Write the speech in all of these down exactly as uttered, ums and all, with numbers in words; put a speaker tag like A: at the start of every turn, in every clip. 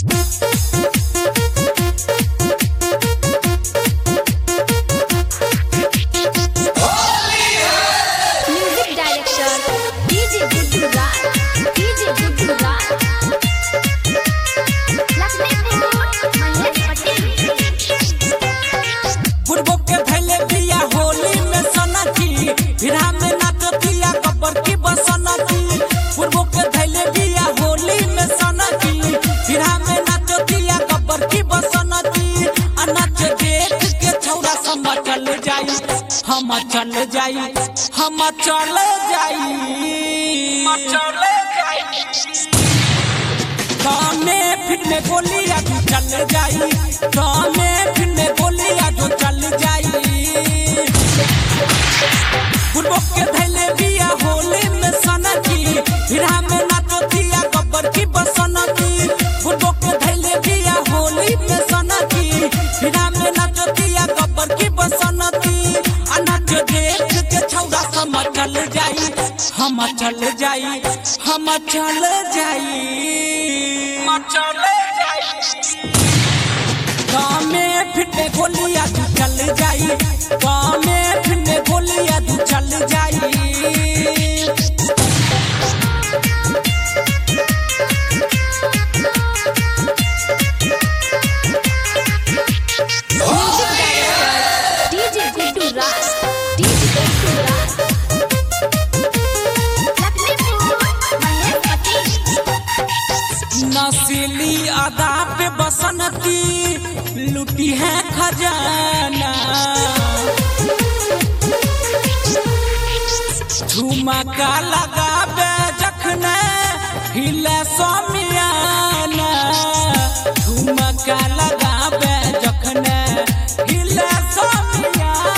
A: हम चल जाई हम चल जाई चल जाई कामे फिर में गोलियां जो चल जाई कामे फिर में गोलियां जो चल जाई गुरबो के धैले बिया होली में सनकी फिर हमें नाचो दिया गब्बर की बसनकी गुरबो के धैले बिया होली में सनकी फिर हमें नाचो दिया गब्बर की बसनकी अनक देख के छौड़ा सम चल जाई हम चल जाई हम चल जाई हम चल जाई कामे फिर में गोलियां तू चल जाई कामे फिर में गोलियां तू चल जाई नसीली अदा पे बसनती लुटी है खजाना झुमका लगा बे जखने हिले सोमियाना झुमका लगा बे जखने हिले सोमियाना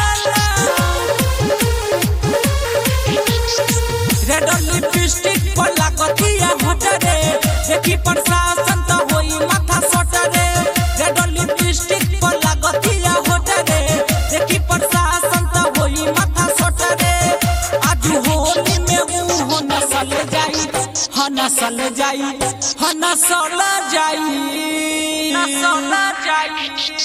A: रेड लिपस्टिक पर लगतिया हटरे देखी प्रशासन तो होई माथा सटरे रेड लिपस्टिक पर लगतिया हटरे देखी प्रशासन तो होई माथा सटरे आज होली में वो नसल जाई ह नसल जाई ह नसल जाई नसल जाई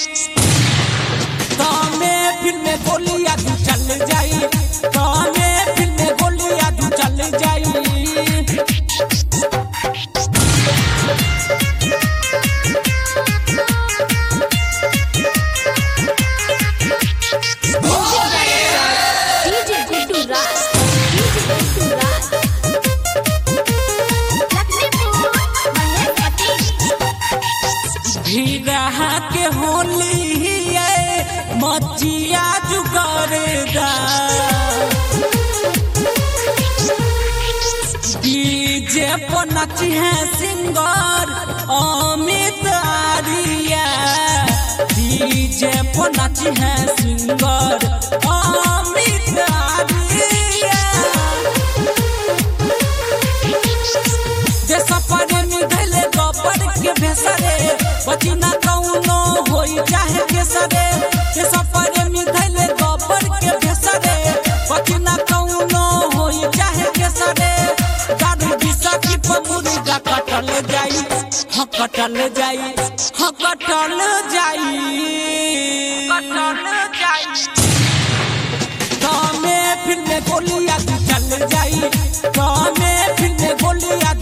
A: कामे फिर में गोलियां तू चल जाई कामे फिर में गोलियां तू चल जाई के होली मचिया जुगरदा डीजे पर नची है सिंगर अमित आर्या डीजे पर नची है सिंगर अमित आर्या जैसा पर निधले गब्बर के भेसरे बचिना कौनो होई चाहे केसरे जैसा पर निधले गब्बर के भेसरे बचिना कौनो होई चाहे केसरे गाड़ी दिशा की पमुर्गा कटल जाई ह कटल जाई ह कटल जाई कटल जाई कामे फिर में गोलियां तू चल जाई कामे फिर में गोलियां